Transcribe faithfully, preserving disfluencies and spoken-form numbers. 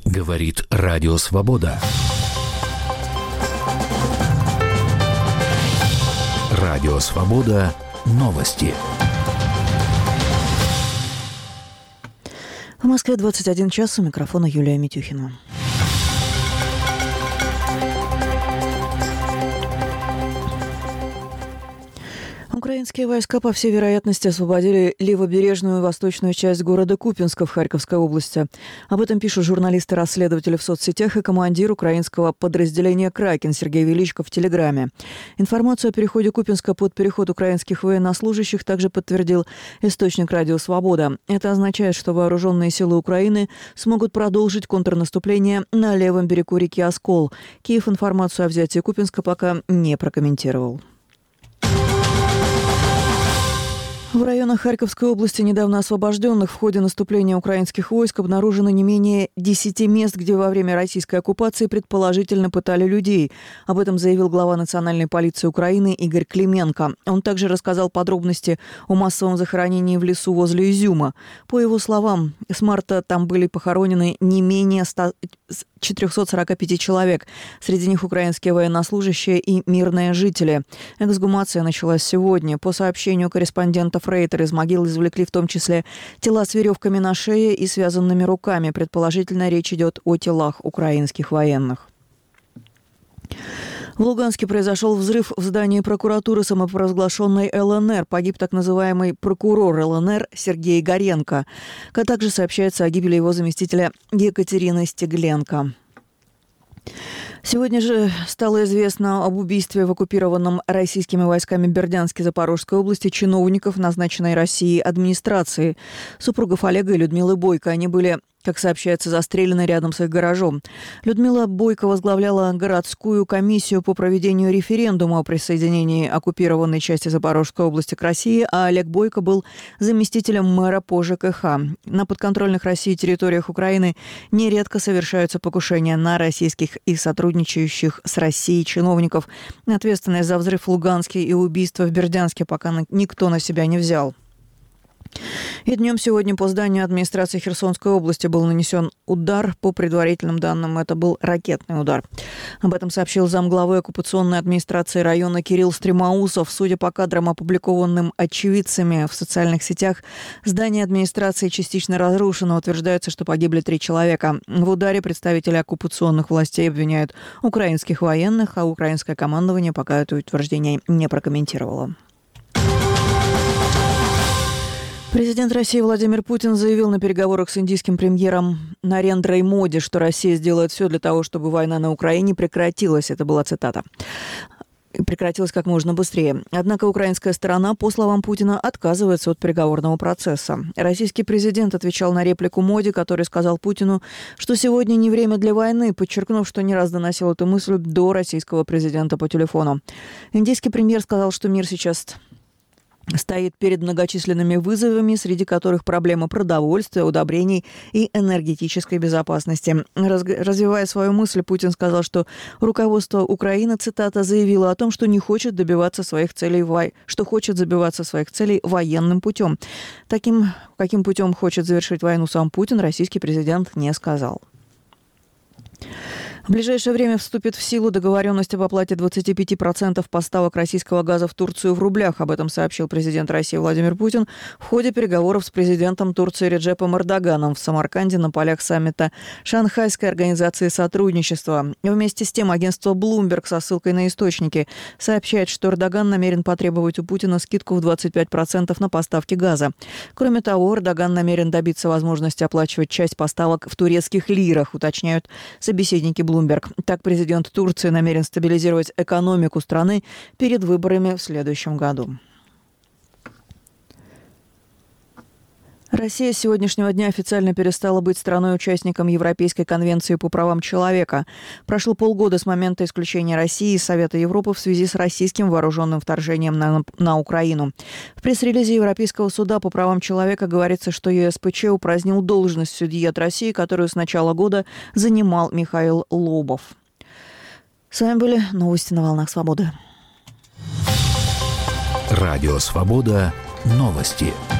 Говорит Радио Свобода. Радио Свобода. Новости. В Москве двадцать один час. У микрофона Юлия Митюхина. Украинские войска, по всей вероятности, освободили левобережную восточную часть города Купянска в Харьковской области. Об этом пишут журналисты-расследователи в соцсетях и командир украинского подразделения «Кракен» Сергей Величко в Телеграме. Информацию о переходе Купянска под переход украинских военнослужащих также подтвердил источник «Радио Свобода». Это означает, что вооруженные силы Украины смогут продолжить контрнаступление на левом берегу реки Оскол. Киев информацию о взятии Купянска пока не прокомментировал. В районах Харьковской области, недавно освобожденных в ходе наступления украинских войск, обнаружено не менее десяти мест, где во время российской оккупации предположительно пытали людей. Об этом заявил глава национальной полиции Украины Игорь Клименко. Он также рассказал подробности о массовом захоронении в лесу возле Изюма. По его словам, с марта там были похоронены не менее четырехсот сорока пяти человек. Среди них украинские военнослужащие и мирные жители. Эксгумация началась сегодня. По сообщению корреспондента Рейтер, из могил извлекли в том числе тела с веревками на шее и связанными руками. Предположительно, речь идет о телах украинских военных. В Луганске произошел взрыв в здании прокуратуры самопровозглашенной ЛНР. Погиб так называемый прокурор ЛНР Сергей Горенко. Как также сообщается о гибели его заместителя Екатерины Стегленко. Сегодня же стало известно об убийстве в оккупированном российскими войсками Бердянске Запорожской области чиновников, назначенной Россией администрации. Супругов Олега и Людмилы Бойко. Они были, как сообщается, застрелены рядом с их гаражом. Людмила Бойко возглавляла городскую комиссию по проведению референдума о присоединении оккупированной части Запорожской области к России, а Олег Бойко был заместителем мэра по ЖКХ. На подконтрольных России территориях Украины нередко совершаются покушения на российских и сотрудничающих с Россией чиновников. Ответственность за взрыв в Луганске и убийство в Бердянске пока никто на себя не взял. И днем сегодня по зданию администрации Херсонской области был нанесен удар. По предварительным данным, это был ракетный удар. Об этом сообщил замглавы оккупационной администрации района Кирилл Стремоусов. Судя по кадрам, опубликованным очевидцами в социальных сетях, здание администрации частично разрушено. Утверждается, что погибли три человека. В ударе представители оккупационных властей обвиняют украинских военных, а украинское командование пока это утверждение не прокомментировало. Президент России Владимир Путин заявил на переговорах с индийским премьером Нарендрой Моди, что Россия сделает все для того, чтобы война на Украине прекратилась. Это была цитата. Прекратилась как можно быстрее. Однако украинская сторона, по словам Путина, отказывается от переговорного процесса. Российский президент отвечал на реплику Моди, который сказал Путину, что сегодня не время для войны, подчеркнув, что не раз доносил эту мысль до российского президента по телефону. Индийский премьер сказал, что мир сейчас стоит перед многочисленными вызовами, среди которых проблема продовольствия, удобрений и энергетической безопасности. Раз, развивая свою мысль, Путин сказал, что руководство Украины, цитата, заявило о том, что не хочет добиваться своих целей, что хочет добиваться своих целей военным путем. Таким, каким путем хочет завершить войну сам Путин, российский президент не сказал. В ближайшее время вступит в силу договоренность об оплате двадцати пяти процентов поставок российского газа в Турцию в рублях. Об этом сообщил президент России Владимир Путин в ходе переговоров с президентом Турции Реджепом Эрдоганом в Самарканде на полях саммита Шанхайской организации сотрудничества. Вместе с тем агентство Bloomberg со ссылкой на источники сообщает, что Эрдоган намерен потребовать у Путина скидку в двадцать пять процентов на поставки газа. Кроме того, Эрдоган намерен добиться возможности оплачивать часть поставок в турецких лирах, уточняют собеседники Bloomberg. Так, президент Турции намерен стабилизировать экономику страны перед выборами в следующем году. Россия с сегодняшнего дня официально перестала быть страной-участником Европейской конвенции по правам человека. Прошло полгода с момента исключения России из Совета Европы в связи с российским вооруженным вторжением на, на Украину. В пресс-релизе Европейского суда по правам человека говорится, что ЕСПЧ упразднил должность судьи от России, которую с начала года занимал Михаил Лобов. С вами были новости на волнах Свободы. Радио Свобода. Новости.